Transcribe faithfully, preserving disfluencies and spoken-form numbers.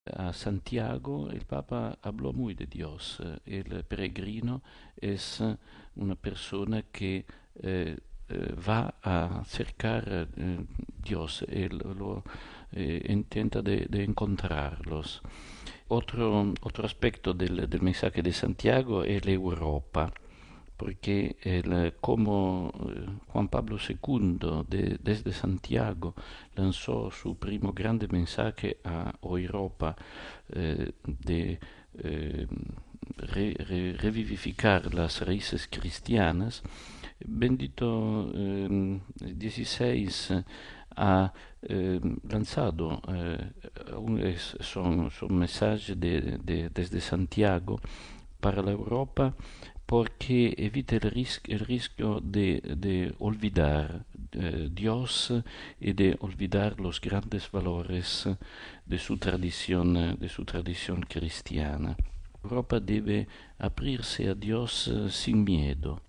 A Santiago el Papa habló muy de Dios. El peregrino es una persona que eh, eh, va a acercar a eh, Dios, él lo eh, intenta de, de encontrarlos. Otro, otro aspecto del, del mensaje de Santiago es la Europa, porque el, como eh, Juan Pablo segundo de- desde Santiago lanzó su primo grande mensaje a Europa eh, de eh, re- re- revivificar las raíces cristianas. Bendito eh, dieciséis ha eh, lanzado eh, un, es- son, son mensajes de, de- desde Santiago para la Europa porque evita el, ris- el riesgo de, de olvidar eh, Dios y de olvidar los grandes valores de su tradición, eh, de su tradición cristiana. Europa debe abrirse a Dios eh, sin miedo.